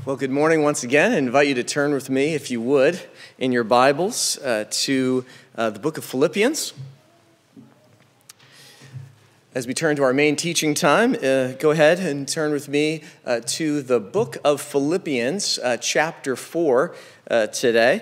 Well, good morning once again. I invite you to turn with me, if you would, in your Bibles to the book of Philippians. As we turn to our main teaching time, go ahead and turn with me to the book of Philippians, chapter 4 today.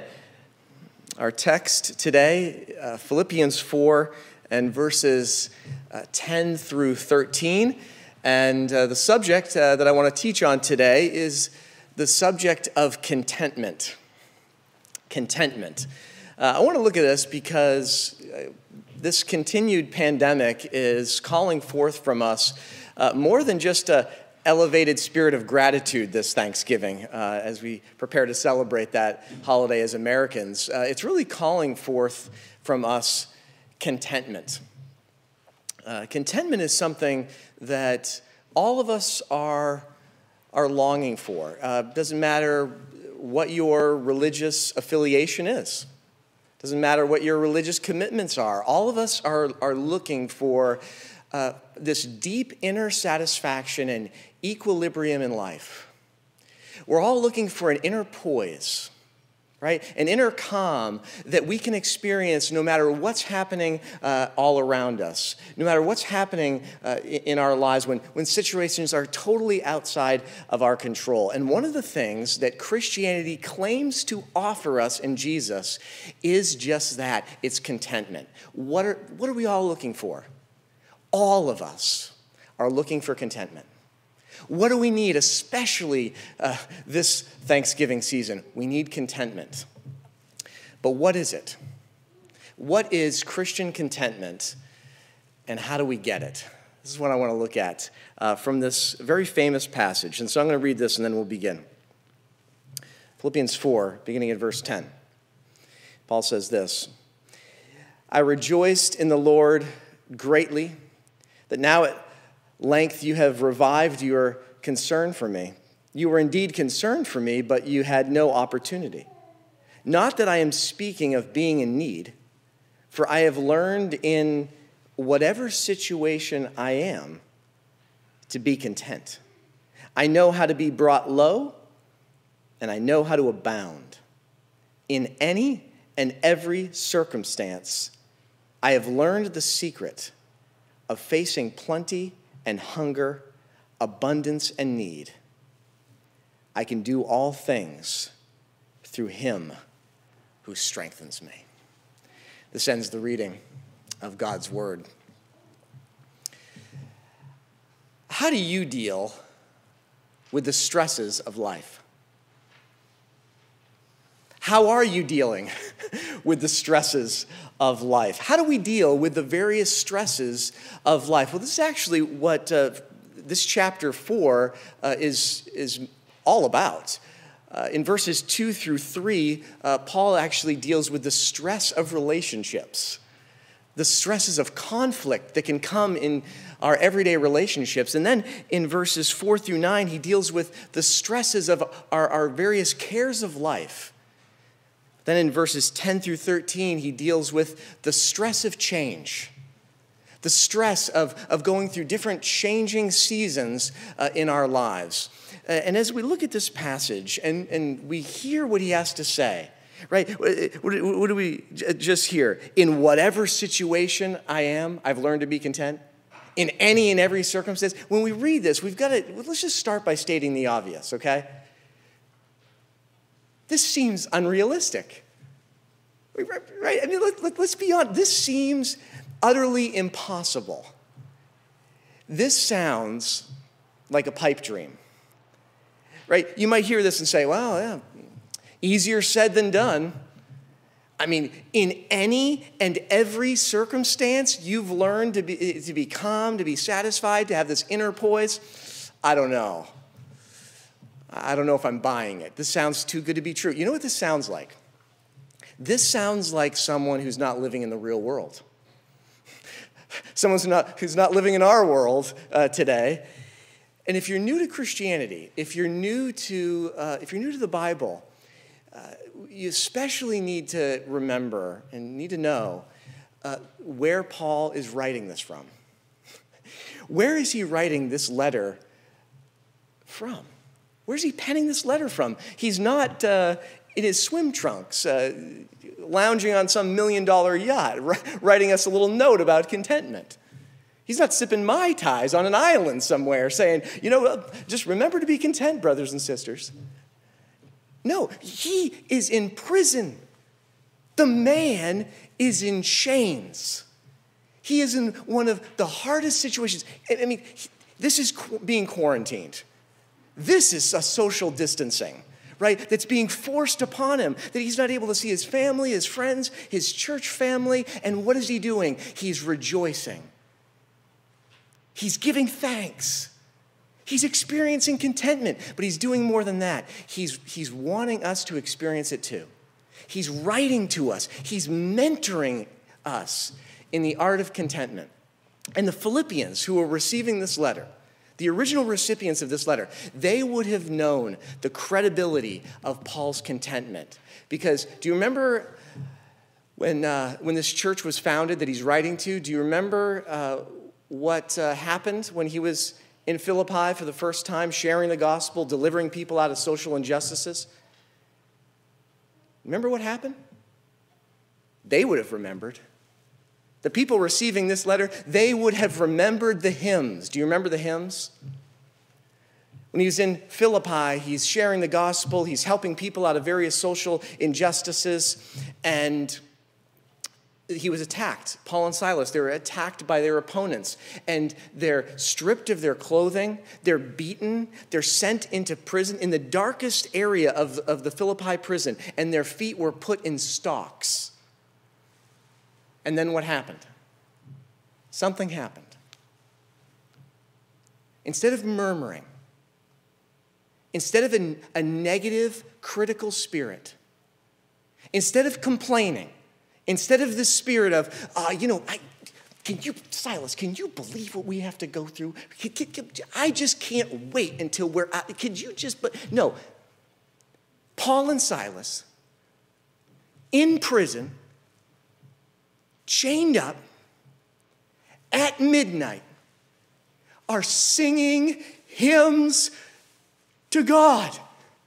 Our text today, Philippians 4 and verses 10 through 13. And the subject that I want to teach on today is the subject of contentment. Contentment. I want to look at this because this continued pandemic is calling forth from us more than just an elevated spirit of gratitude this Thanksgiving as we prepare to celebrate that holiday as Americans. It's really calling forth from us contentment. Contentment is something that all of us are longing for. Doesn't matter what your religious affiliation is. Doesn't matter what your religious commitments are. All of us are looking for this deep inner satisfaction and equilibrium in life. We're all looking for an inner poise, right? An inner calm that we can experience no matter what's happening all around us, no matter what's happening in our lives when situations are totally outside of our control. And one of the things that Christianity claims to offer us in Jesus is just that. It's contentment. What are we all looking for? All of us are looking for contentment. What do we need, especially this Thanksgiving season? We need contentment. But what is it? What is Christian contentment, and how do we get it? This is what I want to look at from this very famous passage. And so I'm going to read this, and then we'll begin. Philippians 4, beginning at verse 10. Paul says this, "I rejoiced in the Lord greatly, that now at length you have revived your concern for me. You were indeed concerned for me, but you had no opportunity. Not that I am speaking of being in need, for I have learned in whatever situation I am to be content. I know how to be brought low, and I know how to abound. In any and every circumstance, I have learned the secret of facing plenty and hunger, abundance and need. I can do all things through him who strengthens me." This ends the reading of God's word. How do you deal with the stresses of life? How are you dealing with the stresses of life? How do we deal with the various stresses of life? Well, this is actually what this chapter 4 is all about. In verses 2 through 3, Paul actually deals with the stress of relationships, the stresses of conflict that can come in our everyday relationships. And then in verses 4 through 9, he deals with the stresses of our various cares of life. Then in verses 10 through 13, he deals with the stress of change, the stress of going through different changing seasons in our lives. And as we look at this passage and we hear what he has to say, right? What do we just hear? In whatever situation I am, I've learned to be content. In any and every circumstance. When we read this, let's just start by stating the obvious, okay? This seems unrealistic, right? I mean, let's be honest. This seems utterly impossible. This sounds like a pipe dream, right? You might hear this and say, well, yeah, easier said than done. I mean, in any and every circumstance, you've learned to be calm, to be satisfied, to have this inner poise. I don't know. I don't know if I'm buying it. This sounds too good to be true. You know what this sounds like? This sounds like someone who's not living in the real world. Someone who's not living in our world today. And if you're new to Christianity, if you're new to the Bible, you especially need to remember and need to know where Paul is writing this from. Where is he writing this letter from? Where's he penning this letter from? He's not in his swim trunks, lounging on some $1 million yacht, writing us a little note about contentment. He's not sipping Mai Tais on an island somewhere saying, just remember to be content, brothers and sisters. No, he is in prison. The man is in chains. He is in one of the hardest situations. I mean, this is being quarantined. This is a social distancing, right? That's being forced upon him, that he's not able to see his family, his friends, his church family. And what is he doing? He's rejoicing. He's giving thanks. He's experiencing contentment, but he's doing more than that. He's wanting us to experience it too. He's writing to us. He's mentoring us in the art of contentment. And the Philippians who were receiving this letter, the original recipients of this letter, they would have known the credibility of Paul's contentment. Because do you remember when this church was founded that he's writing to? Do you remember what happened when he was in Philippi for the first time, sharing the gospel, delivering people out of social injustices? Remember what happened? They would have remembered. The people receiving this letter, they would have remembered the hymns. Do you remember the hymns? When he was in Philippi, he's sharing the gospel, he's helping people out of various social injustices, and he was attacked. Paul and Silas, they were attacked by their opponents, and they're stripped of their clothing, they're beaten, they're sent into prison in the darkest area of the Philippi prison, and their feet were put in stocks. And then what happened? Something happened. Instead of murmuring, instead of a negative, critical spirit, instead of complaining, instead of the spirit of, Silas, can you believe what we have to go through? I just can't wait until we're out. No. Paul and Silas, in prison, chained up, at midnight, are singing hymns to God.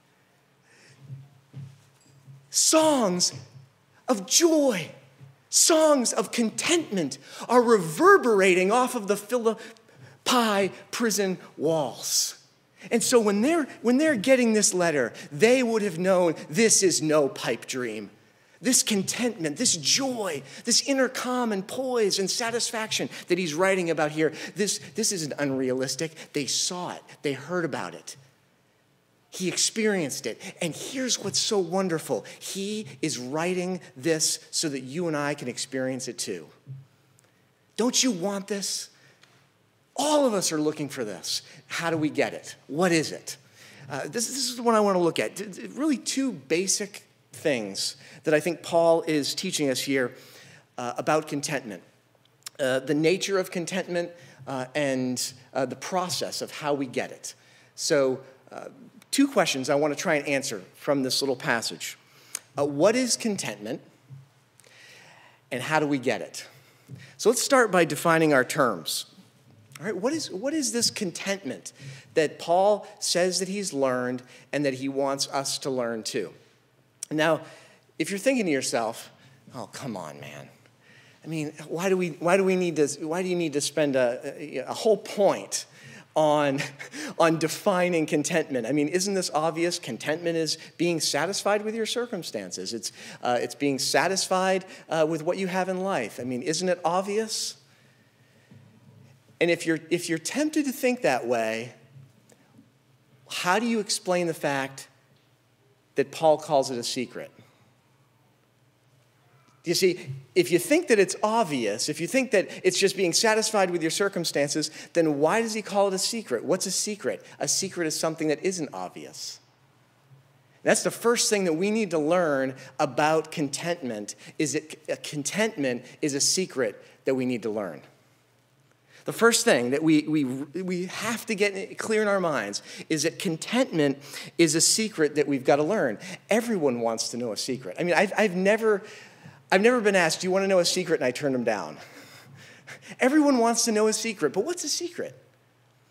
Songs of joy, songs of contentment are reverberating off of the Philippi prison walls. And so when they're getting this letter, they would have known this is no pipe dream. This contentment, this joy, this inner calm and poise and satisfaction that he's writing about here, this isn't unrealistic. They saw it. They heard about it. He experienced it. And here's what's so wonderful. He is writing this so that you and I can experience it too. Don't you want this? All of us are looking for this. How do we get it? What is it? This is what I want to look at. Really two basic things that I think Paul is teaching us here about contentment. The nature of contentment and the process of how we get it. So two questions I want to try and answer from this little passage. What is contentment and how do we get it? So let's start by defining our terms. All right, what is this contentment that Paul says that he's learned and that he wants us to learn too? Now, if you're thinking to yourself, "Oh, come on, man. I mean, why do you need to spend a whole point on defining contentment? I mean, isn't this obvious? Contentment is being satisfied with your circumstances. It's being satisfied with what you have in life. I mean, isn't it obvious?" And if you're tempted to think that way, how do you explain the fact that Paul calls it a secret? You see, if you think that it's obvious, if you think that it's just being satisfied with your circumstances, then why does he call it a secret? What's a secret? A secret is something that isn't obvious. That's the first thing that we need to learn about contentment, is that contentment is a secret that we need to learn. The first thing that we have to get clear in our minds is that contentment is a secret that we've got to learn. Everyone wants to know a secret. I mean, I've never been asked, "Do you want to know a secret?" and I turned them down. Everyone wants to know a secret, but what's a secret?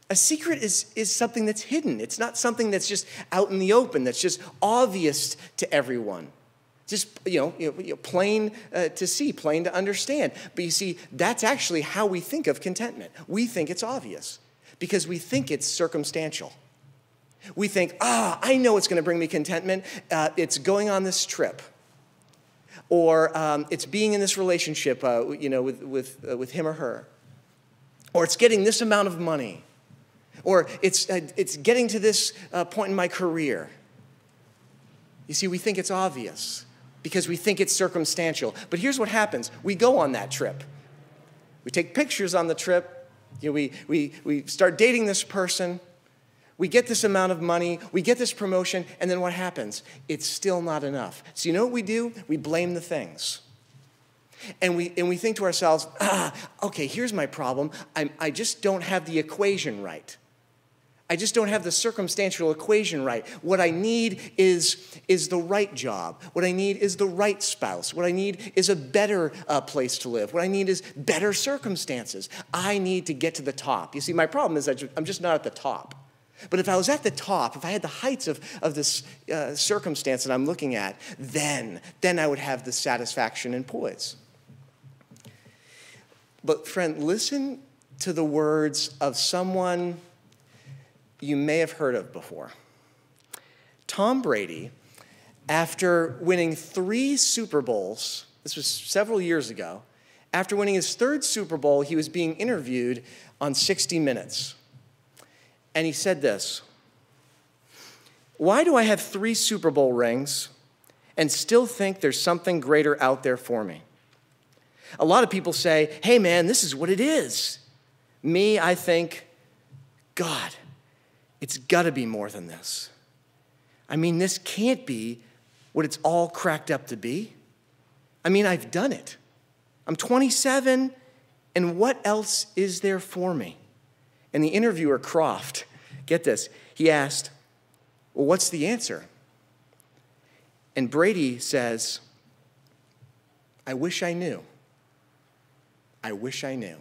A secret is something that's hidden. It's not something that's just out in the open, that's just obvious to everyone. Just, plain to see, plain to understand. But you see, that's actually how we think of contentment. We think it's obvious because we think it's circumstantial. We think, I know what's going to bring me contentment. It's going on this trip. Or it's being in this relationship, with him or her. Or it's getting this amount of money. Or it's getting to this point in my career. You see, we think it's obvious because we think it's circumstantial. But here's what happens. We go on that trip. We take pictures on the trip. We start dating this person. We get this amount of money. We get this promotion. And then what happens? It's still not enough. So you know what we do? We blame the things. And we think to ourselves, okay, here's my problem. I just don't have the equation right. I just don't have the circumstantial equation right. What I need is the right job. What I need is the right spouse. What I need is a better place to live. What I need is better circumstances. I need to get to the top. You see, my problem is that I'm just not at the top. But if I was at the top, if I had the heights of this circumstance that I'm looking at, then I would have the satisfaction and poise. But friend, listen to the words of someone you may have heard of before. Tom Brady, after winning 3 Super Bowls, this was several years ago, after winning his 3rd Super Bowl, he was being interviewed on 60 Minutes. And he said this, "Why do I have 3 Super Bowl rings and still think there's something greater out there for me? A lot of people say, hey man, this is what it is. Me, I think, God, it's got to be more than this. I mean, this can't be what it's all cracked up to be. I mean, I've done it. I'm 27, and what else is there for me?" And the interviewer, Croft, get this, he asked, well, what's the answer? And Brady says, I wish I knew. I wish I knew.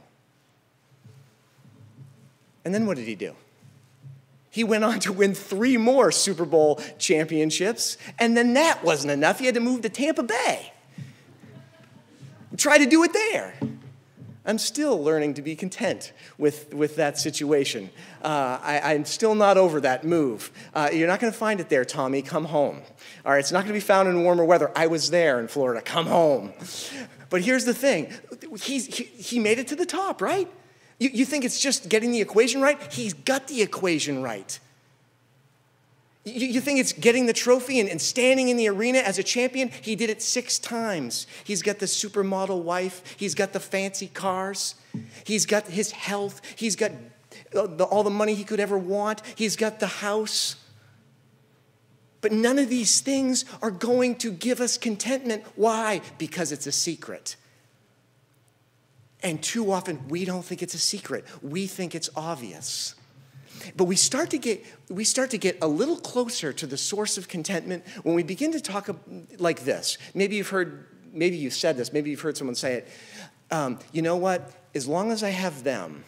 And then what did he do? He went on to win 3 more Super Bowl championships, and then that wasn't enough. He had to move to Tampa Bay. Try to do it there. I'm still learning to be content with that situation. I'm still not over that move. You're not going to find it there, Tommy. Come home. All right, it's not going to be found in warmer weather. I was there in Florida. Come home. But here's the thing. He made it to the top, right? You think it's just getting the equation right? He's got the equation right. You think it's getting the trophy and standing in the arena as a champion? He did it 6 times. He's got the supermodel wife. He's got the fancy cars. He's got his health. He's got all the money he could ever want. He's got the house. But none of these things are going to give us contentment. Why? Because it's a secret. And too often, we don't think it's a secret. We think it's obvious. But we start to get a little closer to the source of contentment when we begin to talk like this. Maybe you've said this, maybe you've heard someone say it. You know what? As long as I have them,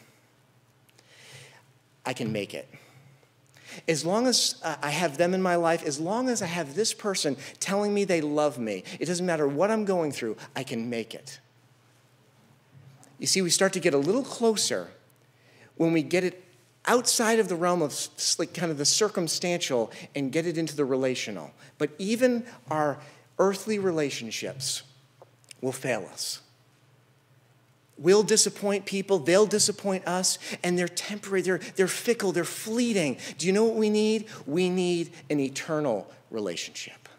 I can make it. As long as I have them in my life, as long as I have this person telling me they love me, it doesn't matter what I'm going through, I can make it. You see, we start to get a little closer when we get it outside of the realm of like kind of the circumstantial and get it into the relational. But even our earthly relationships will fail us. We'll disappoint people, they'll disappoint us, and they're temporary, they're fickle, they're fleeting. Do you know what we need? We need an eternal relationship.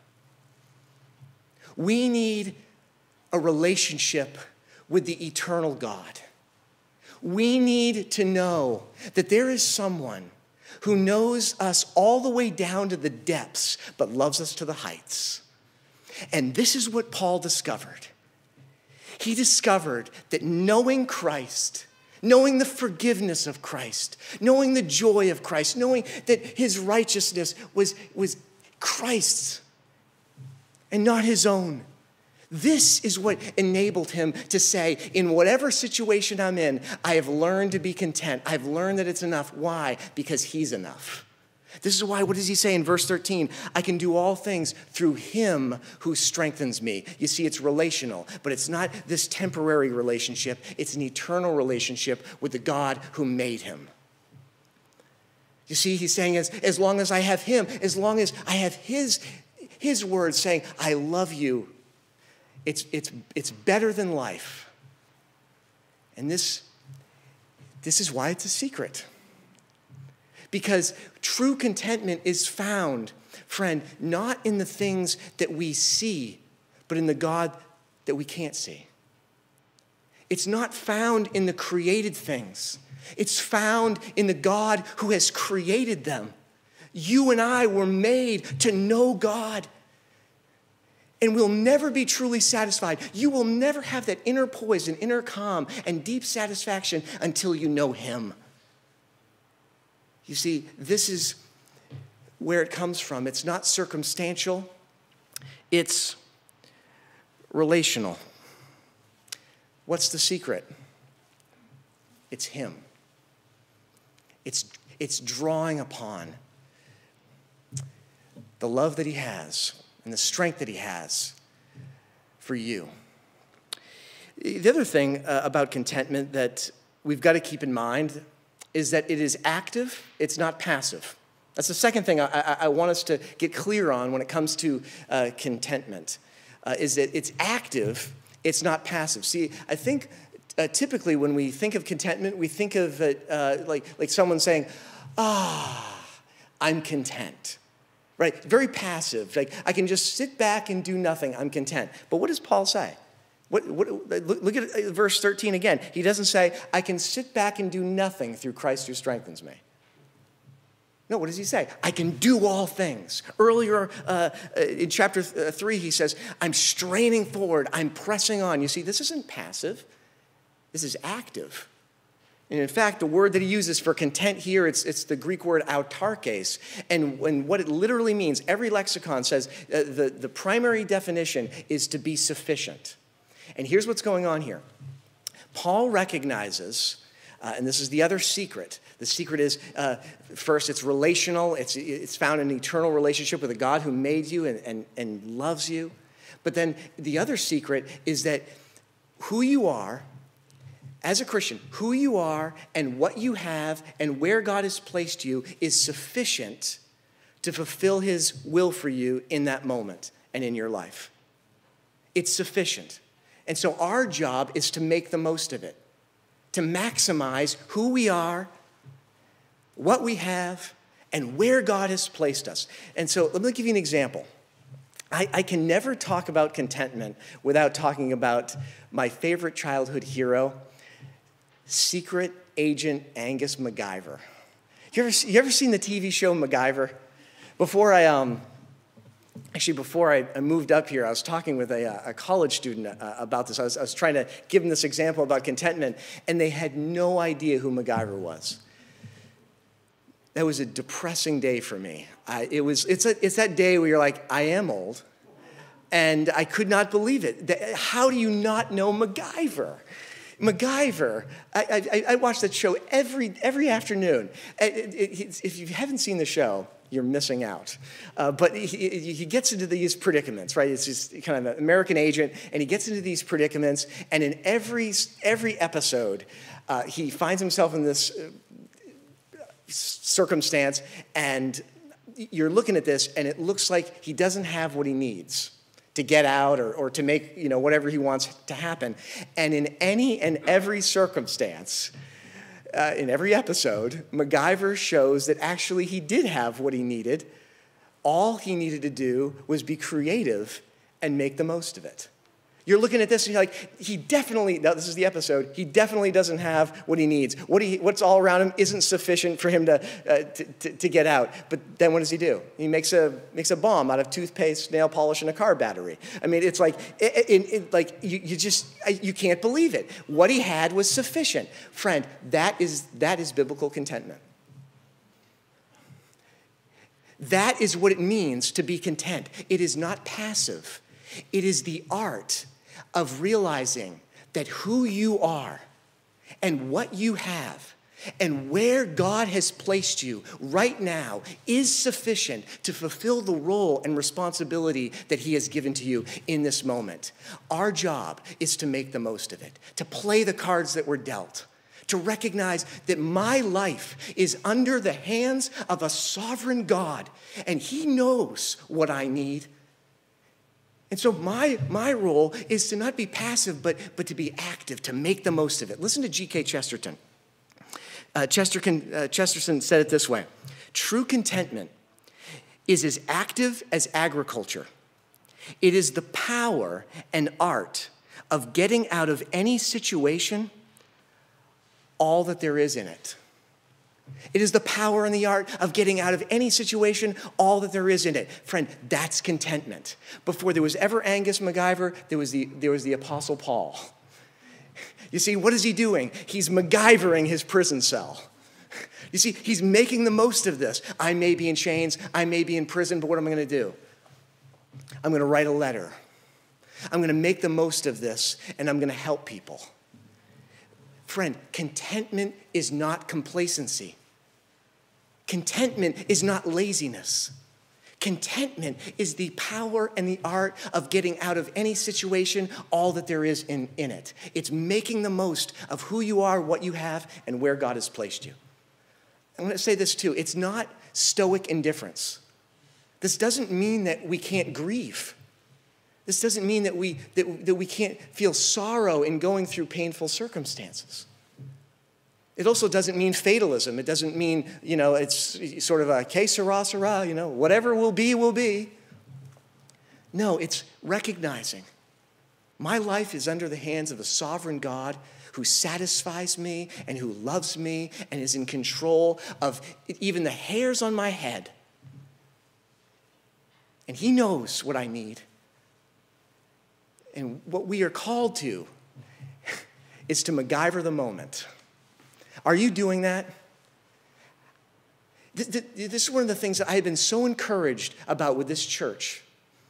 We need a relationship with the eternal God. We need to know that there is someone who knows us all the way down to the depths, but loves us to the heights. And this is what Paul discovered. He discovered that knowing Christ, knowing the forgiveness of Christ, knowing the joy of Christ, knowing that his righteousness was Christ's and not his own, This is what enabled him to say, in whatever situation I'm in, I have learned to be content. I've learned that it's enough. Why? Because he's enough. This is why, what does he say in verse 13? I can do all things through him who strengthens me. You see, it's relational, but it's not this temporary relationship. It's an eternal relationship with the God who made him. You see, he's saying as long as I have him, as long as I have his words saying, I love you, it's better than life. And this is why it's a secret. Because true contentment is found, friend, not in the things that we see, but in the God that we can't see. It's not found in the created things. It's found in the God who has created them. You and I were made to know God. And we'll never be truly satisfied. You will never have that inner poise and inner calm and deep satisfaction until you know him. You see, this is where it comes from. It's not circumstantial. It's relational. What's the secret? It's him. It's drawing upon the love that he has and the strength that he has for you. The other thing about contentment that we've got to keep in mind is that it is active, it's not passive. That's the second thing I want us to get clear on when it comes to contentment, is that it's active, it's not passive. See, I think typically when we think of contentment, we think of it like someone saying, I'm content, right? Very passive, like I can just sit back and do nothing, I'm content. But what does Paul say? Look at verse 13 again. He doesn't say, I can sit back and do nothing through Christ who strengthens me. No, what does he say? I can do all things. Earlier in chapter 3, he says, I'm straining forward, I'm pressing on. You see, this isn't passive. This is active. And in fact, the word that he uses for content here, it's the Greek word autarkes. And what it literally means, every lexicon says the primary definition is to be sufficient. And here's what's going on here. Paul recognizes, and this is the other secret. The secret is, first, it's relational. It's found in an eternal relationship with a God who made you and loves you. But then the other secret is that who you are as a Christian, who you are and what you have and where God has placed you is sufficient to fulfill his will for you in that moment and in your life. It's sufficient. And so our job is to make the most of it, to maximize who we are, what we have, and where God has placed us. And so let me give you an example. I can never talk about contentment without talking about my favorite childhood hero, Secret Agent Angus MacGyver. You ever seen the TV show MacGyver? Before I moved up here, I was talking with a college student about this. I was trying to give them this example about contentment, and they had no idea who MacGyver was. That was a depressing day for me. It's that day where you're like, I am old, and I could not believe it. How do you not know MacGyver? MacGyver, I watch that show every afternoon. If you haven't seen the show, you're missing out. But he gets into these predicaments, right? It's just kind of an American agent, and he gets into these predicaments, and in every episode, he finds himself in this circumstance, and you're looking at this, and it looks like he doesn't have what he needs to get out or to make whatever he wants to happen. And in any and every circumstance, in every episode, MacGyver shows that actually he did have what he needed. All he needed to do was be creative and make the most of it. You're looking at this and you're like, now this is the episode, he definitely doesn't have what he needs. What's all around him isn't sufficient for him to get out. But then what does he do? He makes a bomb out of toothpaste, nail polish, and a car battery. I mean, it's like, you can't believe it. What he had was sufficient. Friend, that is biblical contentment. That is what it means to be content. It is not passive. It is the art of realizing that who you are and what you have and where God has placed you right now is sufficient to fulfill the role and responsibility that he has given to you in this moment. Our job is to make the most of it, to play the cards that were dealt, to recognize that my life is under the hands of a sovereign God, and he knows what I need. And so my role is to not be passive, but to be active, to make the most of it. Listen to G.K. Chesterton. Chesterton said it this way: true contentment is as active as agriculture. It is the power and art of getting out of any situation all that there is in it. It is the power and the art of getting out of any situation all that there is in it. Friend, that's contentment. Before there was ever Angus MacGyver, there was the Apostle Paul. You see, what is he doing? He's MacGyvering his prison cell. You see, he's making the most of this. I may be in chains, I may be in prison, but what am I going to do? I'm going to write a letter. I'm going to make the most of this, and I'm going to help people. Friend, contentment is not complacency. Contentment is not laziness. Contentment is the power and the art of getting out of any situation all that there is in it. It's making the most of who you are, what you have, and where God has placed you. I'm going to say this too. It's not stoic indifference. This doesn't mean that we can't grieve. This doesn't mean that we can't feel sorrow in going through painful circumstances. It also doesn't mean fatalism. It doesn't mean, it's sort of a que sera, sera, whatever will be, will be. No, it's recognizing my life is under the hands of a sovereign God who satisfies me and who loves me and is in control of even the hairs on my head. And he knows what I need. And what we are called to is to MacGyver the moment. Are you doing that? This is one of the things that I have been so encouraged about with this church.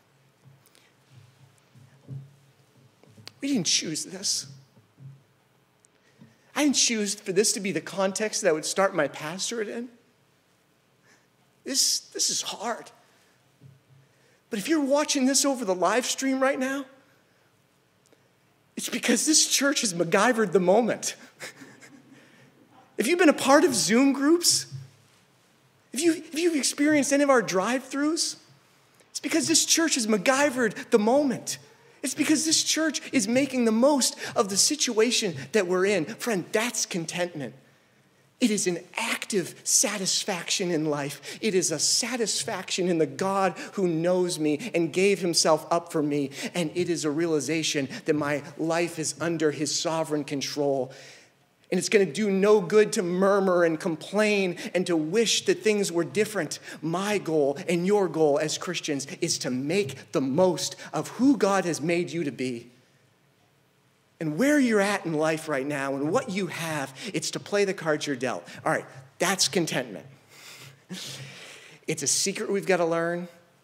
We didn't choose this. I didn't choose for this to be the context that I would start my pastorate in. This is hard. But if you're watching this over the live stream right now, it's because this church has MacGyvered the moment. If you've been a part of Zoom groups, if you've experienced any of our drive-thrus, it's because this church has MacGyvered the moment. It's because this church is making the most of the situation that we're in. Friend, that's contentment. It is an active satisfaction in life. It is a satisfaction in the God who knows me and gave himself up for me. And it is a realization that my life is under his sovereign control. And it's going to do no good to murmur and complain and to wish that things were different. My goal and your goal as Christians is to make the most of who God has made you to be. And where you're at in life right now and what you have, it's to play the cards you're dealt. All right, that's contentment. It's a secret we've got to learn.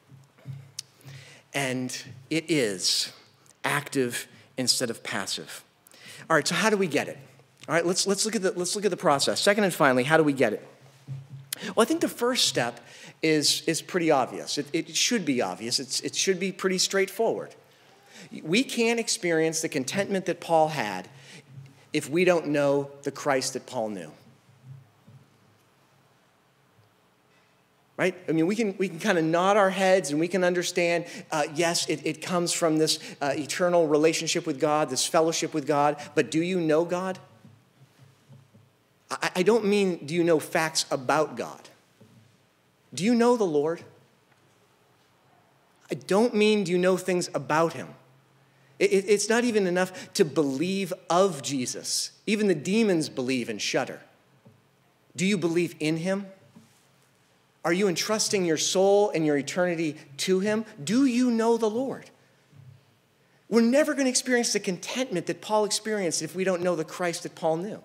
And it is active instead of passive. All right, so how do we get it? All right, let's look at the process. Second and finally, how do we get it? Well, I think the first step is pretty obvious. It should be obvious. It should be pretty straightforward. We can't experience the contentment that Paul had if we don't know the Christ that Paul knew. Right? I mean, we can kind of nod our heads and we can understand, yes, it comes from this eternal relationship with God, this fellowship with God, but do you know God? I don't mean do you know facts about God. Do you know the Lord? I don't mean do you know things about him. It's not even enough to believe of Jesus. Even the demons believe and shudder. Do you believe in him? Are you entrusting your soul and your eternity to him? Do you know the Lord? We're never going to experience the contentment that Paul experienced if we don't know the Christ that Paul knew.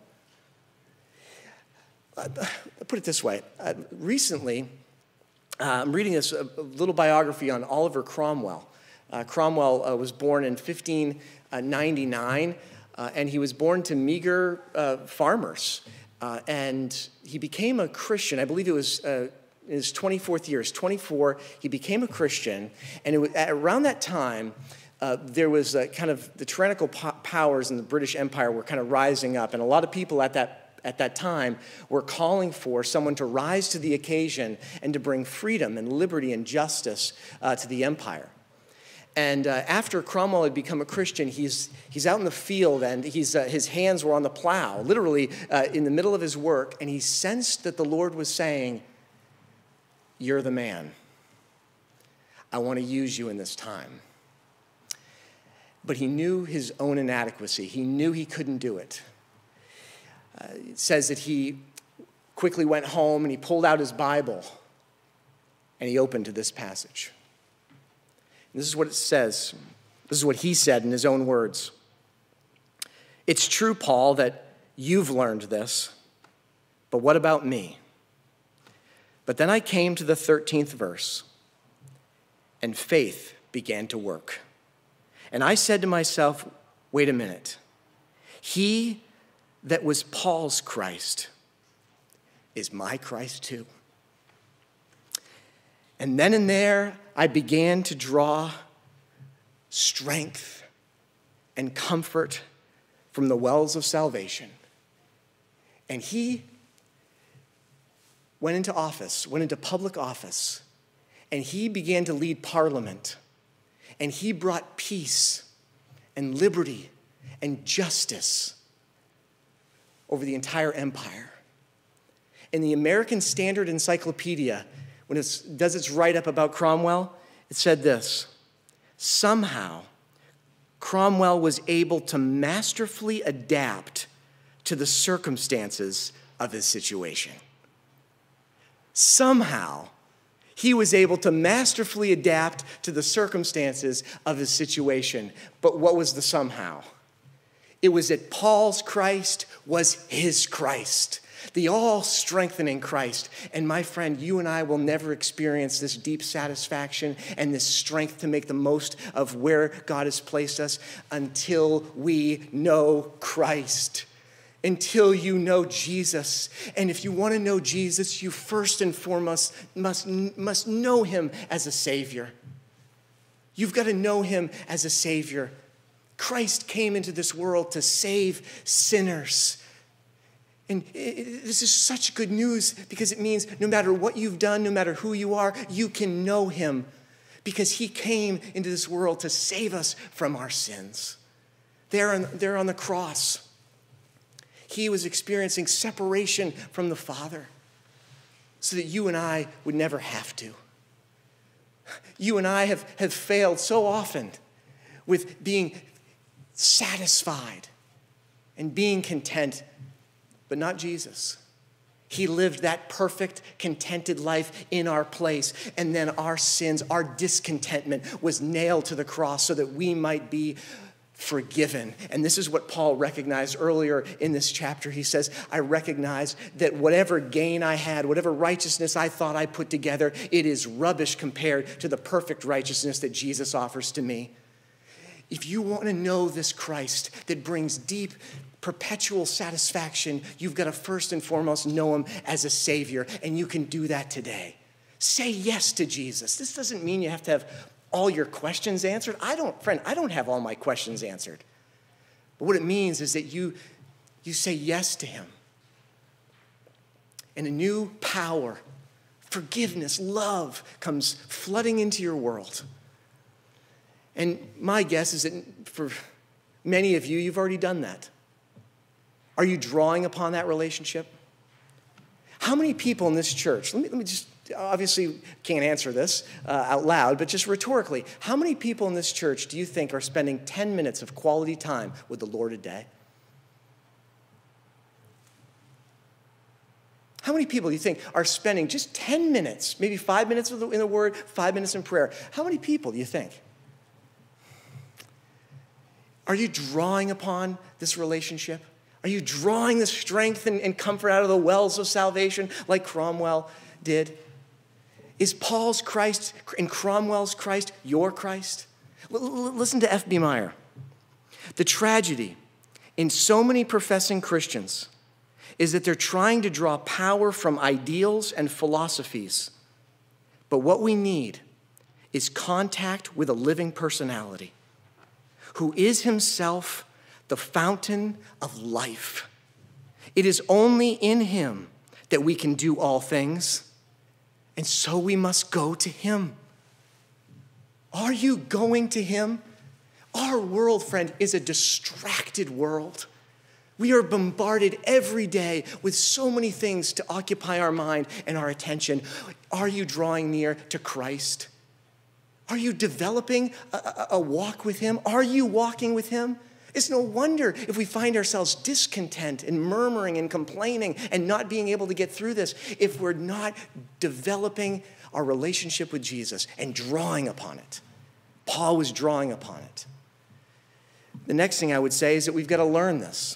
I'll put it this way. Recently, I'm reading a little biography on Oliver Cromwell. Cromwell was born in 1599, and he was born to meager farmers. And he became a Christian. I believe it was in his 24th year. 24, he became a Christian. And around that time, there was kind of the tyrannical powers in the British Empire were kind of rising up. And a lot of people at that time were calling for someone to rise to the occasion and to bring freedom and liberty and justice to the empire. And after Cromwell had become a Christian, he's out in the field, and his hands were on the plow, literally in the middle of his work, and he sensed that the Lord was saying, "You're the man. I want to use you in this time." But he knew his own inadequacy. He knew he couldn't do it. It says that he quickly went home and he pulled out his Bible and he opened to this passage. And this is what it says. This is what he said in his own words. "It's true, Paul, that you've learned this, but what about me? But then I came to the 13th verse, and faith began to work. And I said to myself, wait a minute. He that was Paul's Christ is my Christ too. And then and there, I began to draw strength and comfort from the wells of salvation. And he went into office, went into public office, and he began to lead Parliament. And he brought peace and liberty and justice over the entire empire. In the American Standard Encyclopedia, when it does its write-up about Cromwell, it said this: somehow, Cromwell was able to masterfully adapt to the circumstances of his situation. Somehow, he was able to masterfully adapt to the circumstances of his situation. But what was the somehow? It was that Paul's Christ was his Christ, the all-strengthening Christ. And my friend, you and I will never experience this deep satisfaction and this strength to make the most of where God has placed us until we know Christ, until you know Jesus. And if you want to know Jesus, you first and foremost must know him as a Savior. You've got to know him as a Savior. Christ came into this world to save sinners. And this is such good news because it means no matter what you've done, no matter who you are, you can know him because he came into this world to save us from our sins. There on the cross, he was experiencing separation from the Father so that you and I would never have to. You and I have failed so often with being satisfied and being content, but not Jesus. He lived that perfect, contented life in our place, and then our sins, our discontentment was nailed to the cross so that we might be forgiven. And this is what Paul recognized earlier in this chapter. He says, I recognize that whatever gain I had, whatever righteousness I thought I put together, it is rubbish compared to the perfect righteousness that Jesus offers to me. If you want to know this Christ that brings deep, perpetual satisfaction, you've got to first and foremost know him as a Savior, and you can do that today. Say yes to Jesus. This doesn't mean you have to have all your questions answered. I don't have all my questions answered. But what it means is that you say yes to him. And a new power, forgiveness, love comes flooding into your world. And my guess is that for many of you, you've already done that. Are you drawing upon that relationship? How many people in this church, let me just, obviously can't answer this out loud, but just rhetorically, how many people in this church do you think are spending 10 minutes of quality time with the Lord a day? How many people do you think are spending just 10 minutes, maybe 5 minutes in the Word, 5 minutes in prayer? How many people do you think? Are you drawing upon this relationship? Are you drawing the strength and comfort out of the wells of salvation like Cromwell did? Is Paul's Christ and Cromwell's Christ your Christ? Listen to F.B. Meyer. The tragedy in so many professing Christians is that they're trying to draw power from ideals and philosophies. But what we need is contact with a living personality who is himself the fountain of life. It is only in him that we can do all things, and so we must go to him. Are you going to him? Our world, friend, is a distracted world. We are bombarded every day with so many things to occupy our mind and our attention. Are you drawing near to Christ? Are you developing a walk with him? Are you walking with him? It's no wonder if we find ourselves discontent and murmuring and complaining and not being able to get through this if we're not developing our relationship with Jesus and drawing upon it. Paul was drawing upon it. The next thing I would say is that we've got to learn this.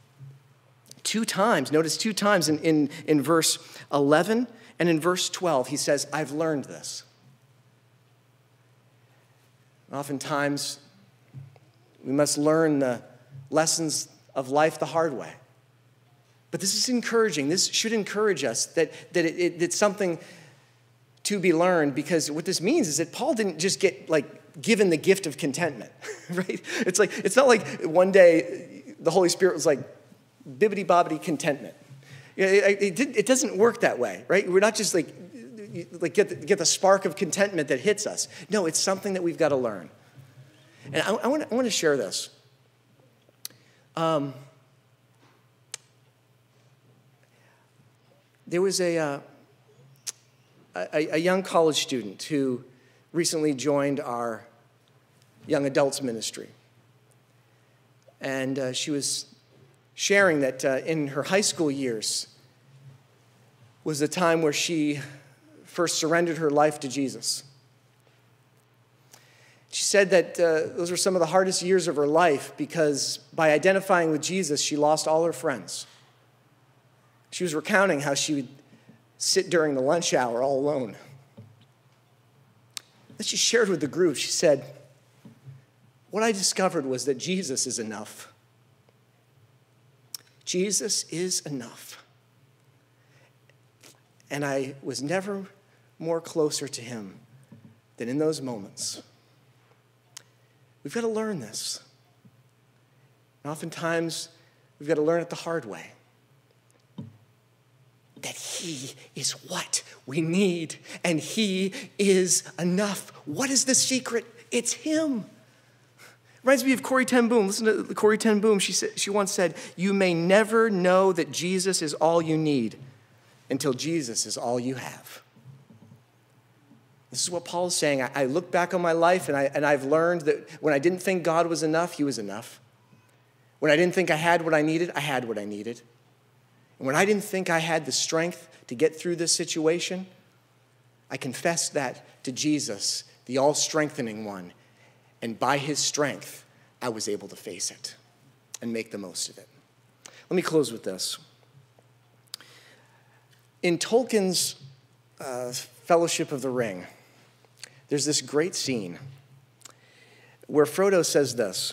Notice two times in verse 11 and in verse 12, he says, I've learned this. Oftentimes, we must learn the lessons of life the hard way. But this is encouraging. This should encourage us that it's something to be learned, because what this means is that Paul didn't just get given the gift of contentment, right? It's not like one day the Holy Spirit was like bibbity-bobbity contentment. It doesn't work that way, right? We're not just get the spark of contentment that hits us. No, it's something that we've got to learn. And I want to share this. There was a young college student who recently joined our young adults ministry. And she was sharing that in her high school years was the time where she first surrendered her life to Jesus. She said that those were some of the hardest years of her life because by identifying with Jesus, she lost all her friends. She was recounting how she would sit during the lunch hour all alone. Then she shared with the group, she said, what I discovered was that Jesus is enough. Jesus is enough. And I was never more closer to him than in those moments. We've got to learn this. And oftentimes, we've got to learn it the hard way. That he is what we need, and he is enough. What is the secret? It's him. Reminds me of Corrie ten Boom. Listen to Corrie ten Boom. She once said, you may never know that Jesus is all you need until Jesus is all you have. This is what Paul is saying. I look back on my life, and I've learned that when I didn't think God was enough, he was enough. When I didn't think I had what I needed, I had what I needed. And when I didn't think I had the strength to get through this situation, I confessed that to Jesus, the all-strengthening one. And by his strength, I was able to face it and make the most of it. Let me close with this. In Tolkien's Fellowship of the Ring, there's this great scene where Frodo says this,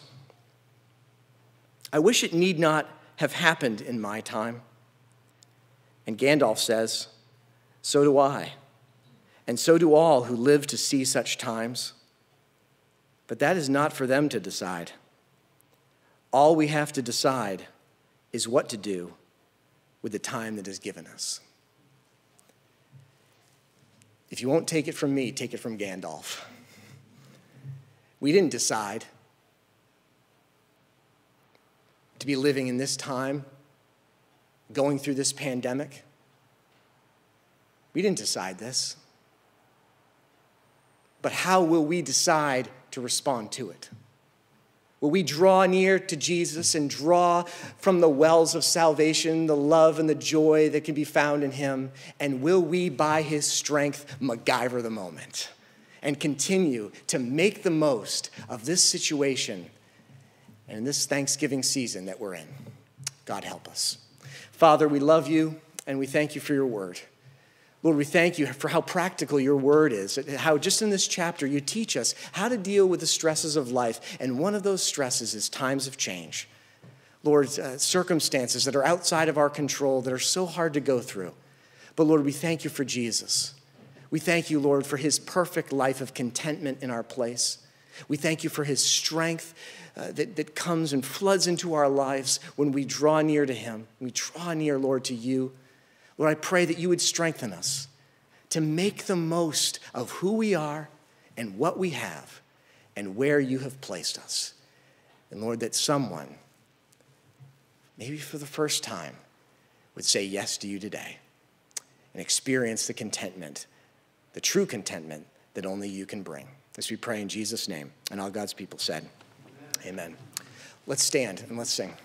I wish it need not have happened in my time. And Gandalf says, so do I, and so do all who live to see such times. But that is not for them to decide. All we have to decide is what to do with the time that is given us. If you won't take it from me, take it from Gandalf. We didn't decide to be living in this time, going through this pandemic. We didn't decide this. But how will we decide to respond to it? Will we draw near to Jesus and draw from the wells of salvation, the love and the joy that can be found in him? And will we, by his strength, MacGyver the moment and continue to make the most of this situation and this Thanksgiving season that we're in? God help us. Father, we love you and we thank you for your word. Lord, we thank you for how practical your word is, how just in this chapter you teach us how to deal with the stresses of life. And one of those stresses is times of change. Lord, circumstances that are outside of our control that are so hard to go through. But Lord, we thank you for Jesus. We thank you, Lord, for his perfect life of contentment in our place. We thank you for his strength that comes and floods into our lives when we draw near to him. We draw near, Lord, to you. Lord, I pray that you would strengthen us to make the most of who we are and what we have and where you have placed us. And Lord, that someone, maybe for the first time, would say yes to you today and experience the contentment, the true contentment that only you can bring. As we pray in Jesus' name, and all God's people said, amen. Let's stand and let's sing.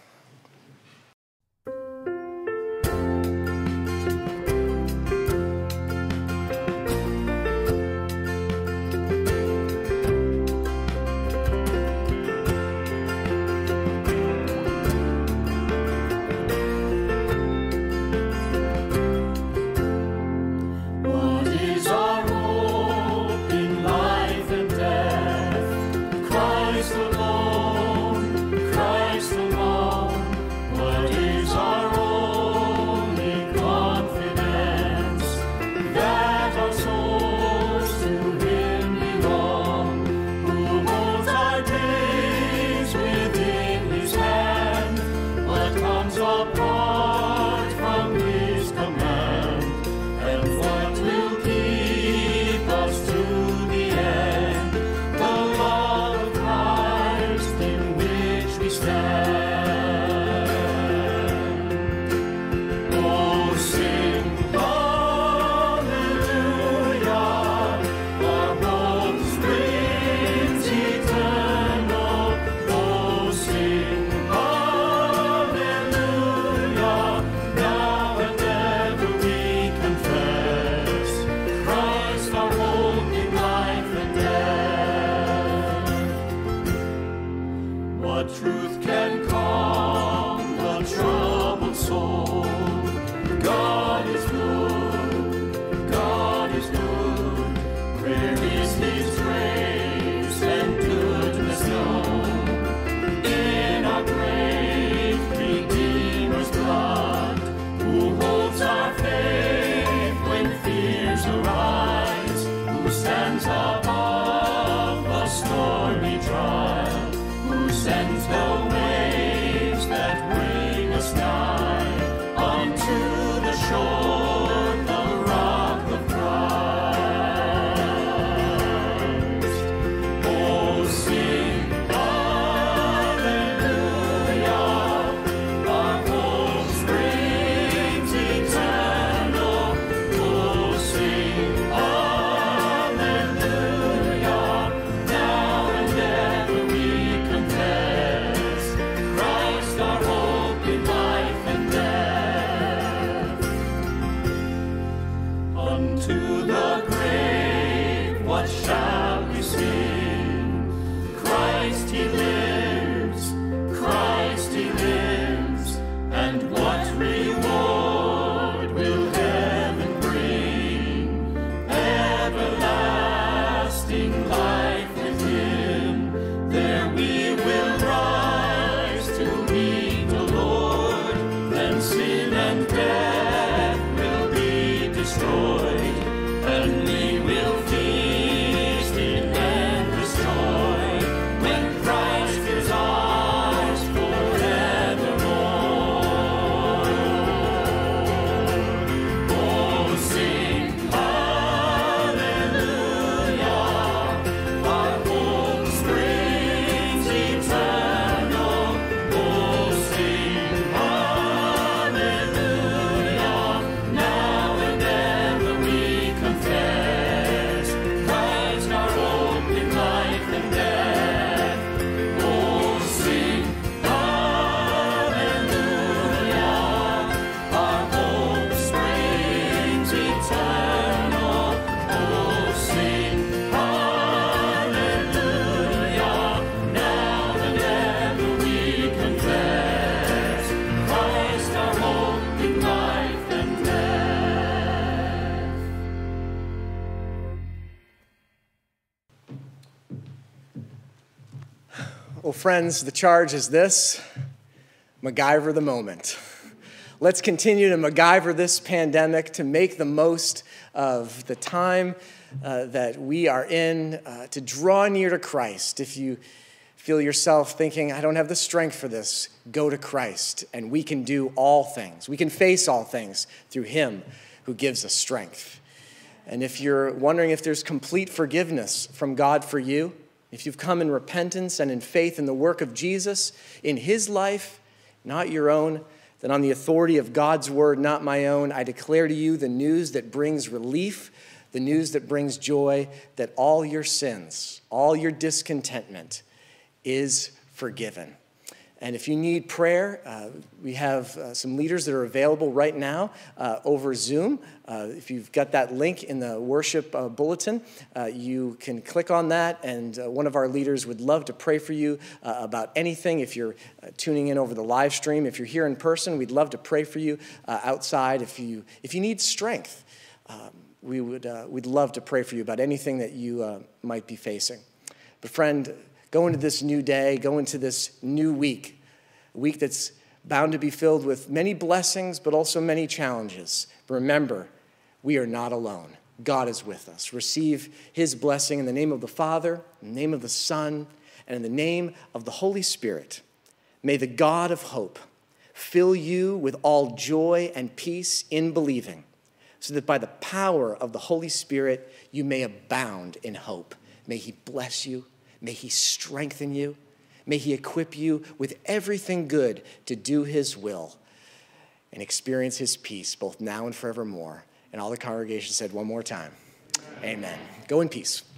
Well, friends, the charge is this: MacGyver the moment. Let's continue to MacGyver this pandemic, to make the most of the time that we are in, to draw near to Christ. If you feel yourself thinking, I don't have the strength for this, go to Christ, and we can do all things. We can face all things through him who gives us strength. And if you're wondering if there's complete forgiveness from God for you, if you've come in repentance and in faith in the work of Jesus, in his life, not your own, then on the authority of God's word, not my own, I declare to you the news that brings relief, the news that brings joy, that all your sins, all your discontentment is forgiven. And if you need prayer, we have some leaders that are available right now over Zoom. If you've got that link in the worship bulletin, you can click on that, and one of our leaders would love to pray for you about anything. If you're tuning in over the live stream, if you're here in person, we'd love to pray for you outside. If you need strength, we'd love to pray for you about anything that you might be facing. But friend, go into this new day, go into this new week, a week that's bound to be filled with many blessings, but also many challenges. But remember, we are not alone. God is with us. Receive his blessing in the name of the Father, in the name of the Son, and in the name of the Holy Spirit. May the God of hope fill you with all joy and peace in believing, so that by the power of the Holy Spirit, you may abound in hope. May he bless you. May he strengthen you. May he equip you with everything good to do his will and experience his peace both now and forevermore. And all the congregation said one more time, amen. Go in peace.